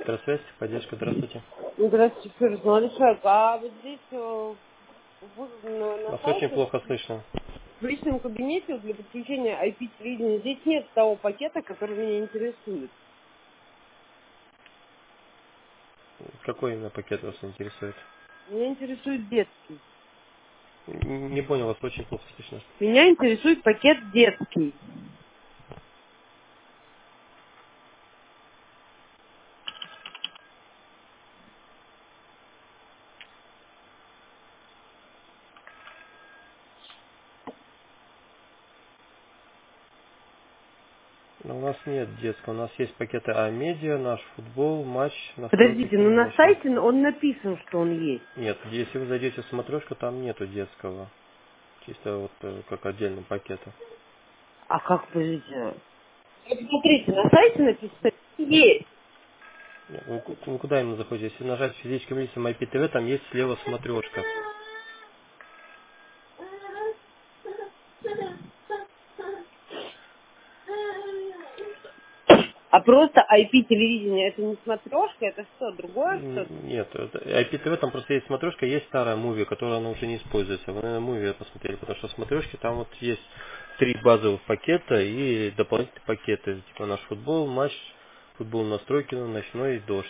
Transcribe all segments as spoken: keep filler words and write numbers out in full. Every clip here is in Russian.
Электросвязь, поддержка, здравствуйте. Здравствуйте, Фирус Малышак. А вот здесь э, в- на, на Вас очень сайте, плохо слышно. в личном кабинете вот для подключения ай пи-телевидения, здесь нет того пакета, который меня интересует. Какой именно пакет вас интересует? Меня интересует детский. Н- Не понял, вас очень плохо слышно. Меня интересует пакет детский. Но у нас нет детского, у нас есть пакеты А-медиа, наш футбол, матч, настройки Подождите, ну кино на ночной. сайте он написан, что он есть. Нет, если вы зайдете в смотрешку, там нету детского. Чисто вот э, как отдельного пакета. А как, подождите? Вот смотрите, на сайте написано есть. Вы, ку- вы куда именно заходите? Если нажать физическим лицам ай пи ти ви, там есть слева смотрешка. А просто ай пи-телевидение это не смотрешка, это что, другое Н- что-то? Нет, это- ай пи ти ви там просто есть смотрешка, есть старая муви, которая она уже не используется. Вы, наверное, муви посмотрели, потому что в смотрешке там вот есть три базовых пакета и дополнительные пакеты, типа наш футбол, матч, футбол настройки, ночной и дождь.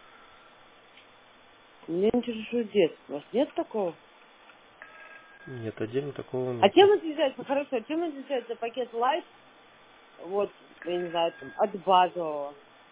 Меня интересует детский. У вас нет такого? Нет, отдельно такого А нету. чем отличается, хорошо, а чем отличается пакет Light, вот, я не знаю, там, от базового?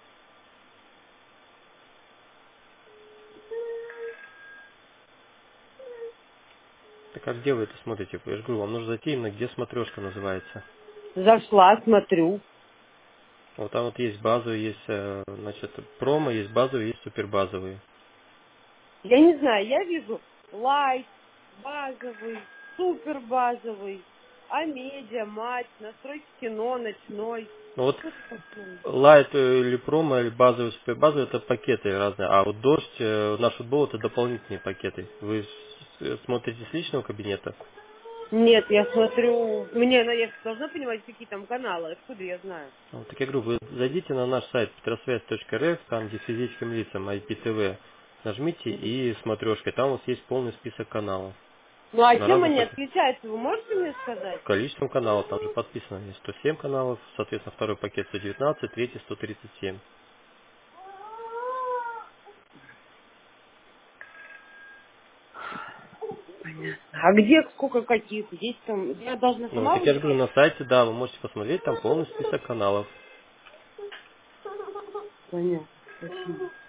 Так а где вы это смотрите? Я же говорю, вам нужно зайти именно где смотрешка называется. Зашла, смотрю. Вот там вот есть базовые, есть, э, значит, промо, есть базовые, есть супербазовые. Я не знаю, я вижу Light, базовый, супер базовый, Амедиа, мать, настройки кино, ночной. Ну вот Что это такое? лайт э, или промо, или базовый, супербазовый это пакеты разные, а вот дождь, э, наш футбол это дополнительные пакеты. Вы с- э, смотрите с личного кабинета? Нет, я смотрю, мне, ну, я должна понимать, какие там каналы, откуда я знаю. Ну, так я говорю, вы зайдите на наш сайт петросвязь точка эр эф, там где физическим лицам ай пи ти ви, нажмите и смотрешкой, там у вас есть полный список каналов Ну а на чем разных они пакетах. отличаются, вы можете мне сказать? Количеством каналов, там же подписано, есть сто семь каналов, соответственно второй пакет сто девятнадцать, третий сто тридцать семь. А где, сколько каких? Есть там, я должна Ну, сама так я же говорю, выбирать? на сайте, да, вы можете посмотреть, там полный список каналов. Понятно. Спасибо.